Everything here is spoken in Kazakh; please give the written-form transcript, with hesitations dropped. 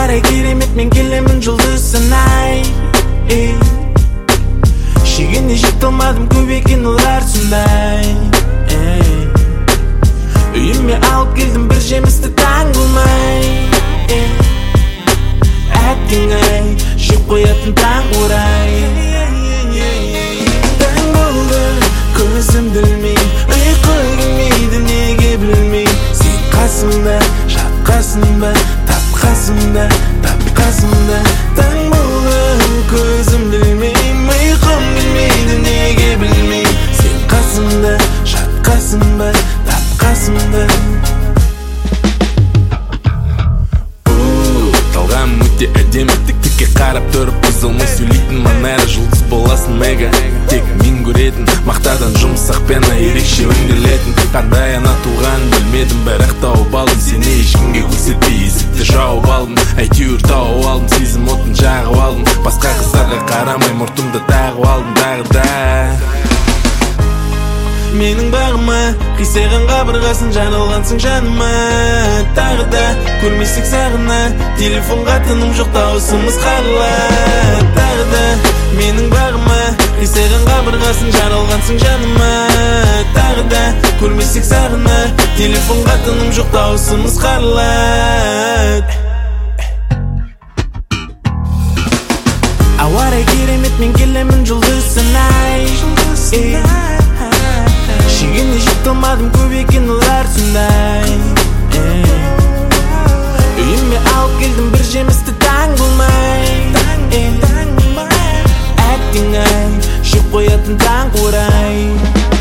Авара керемет, мен келемін жұлдыз санай. Шегіне жете алмадым, көп екен олар сондай. Үйіме алып келдім бір жемісті таң болмай. Әттең ай, жеп қоятын таң орай. Таң болды, көзімді ілмей, ұйқы келмейді, неге білмей. Сен қасымда, жат қасымда, тап қасымда, тап қасымда. Таң болды, көзімді ілмей, ұйқым келмейді, неге білмей. Сен қасымда, жат қасымда, тап қасымда. Талғам өте әдемі, тікке қарап тұрып бұзылмай сөйлейтін манера. Жұлдыз боласың мега, тек мен көретін мақтадан жұмсақпен ерекше өңделетін. Қандай ана туған білмедім, бірақ тауып алдым. Сені ешкімге көрсетпей есікті жауып алдым. Әйтеуір тауып алдым, сезім отын жағып алдым. Басқа қыздарға қарамай мұртымды тағып алдым тағы да. Менің бағыма қисайған қабырғасын, жаралғансың жаныма. Тағы да көрмесек сағына, телефонға тыным жоқ, дауысымыз қарыла. Тағы да менің бағыма қисайған қабырғасын, жаралғансың жаныма. Тағы да көрмесек сағына, телефонға тыным жоқ, дауысымыз қарыла. Авара керемет, мен келемін жұлдыз санай. Шегіне жете алмадым, көп екен олар сондай. Үйіме алып келдім бір жемісті таң болмай. Әттең ай, жеп қоятын таң орай.